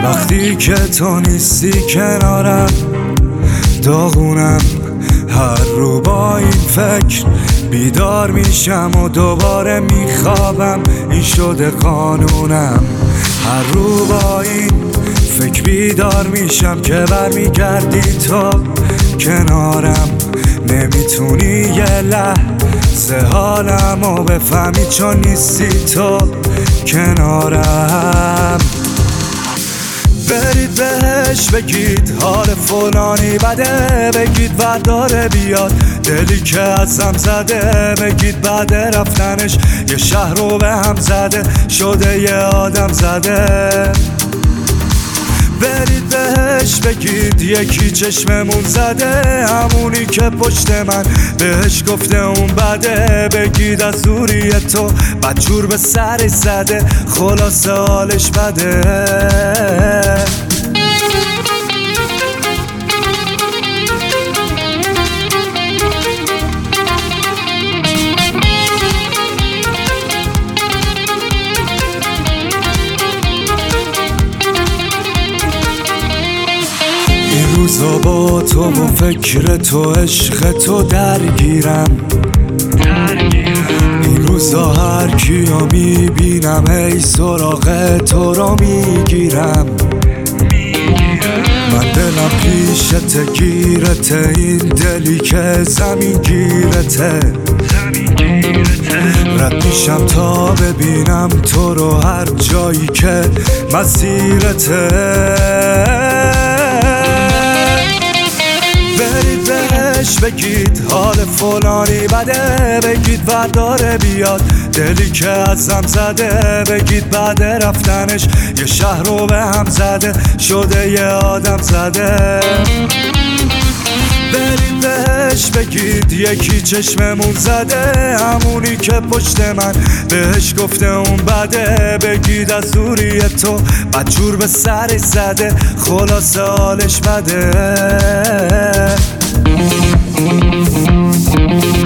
وقتی که تو نیستی کنارم داغونم، هر رو با این فکر بیدار میشم و دوباره میخوابم، این شده قانونم. هر رو با این فکر بیدار میشم که برمیگردی تو کنارم، نمیتونی یه لحظه حالمو بفهمی چون نیستی تو کنارم. برید بهش بگید حال فلانی بده، بگید برداره بیاد دلی که ازم زده، بگید بعد رفتنش یه شهر رو به هم زده، شده یه آدم زده. برید بهش بگید یکی چشممون زده، همونی که پشت من بهش گفته اون بده، بگید از دوری تو بدجور به سرش زده، خلاصه حالش بده. روزا با تو و فکر تو عشق تو درگیرم، این روزا هر کیو میبینم ای سراغ تو رو میگیرم. من دلم پیشت گیرته، این دلی که زمین گیرته، رد میشم تا ببینم تو رو هر جایی که مسیرته. برید بهش بگید حال فلانی بده، بگید برداره بیاد دلی که ازم زده، بگید بعد رفتنش یه شهر رو به هم زده، شده یه آدم زده. برید بهش بگید یکی چشممون زده، همونی که پشت من بهش گفته اون بده، بگید از دوری تو بدجور به سرش زده، خلاصه حالش بده.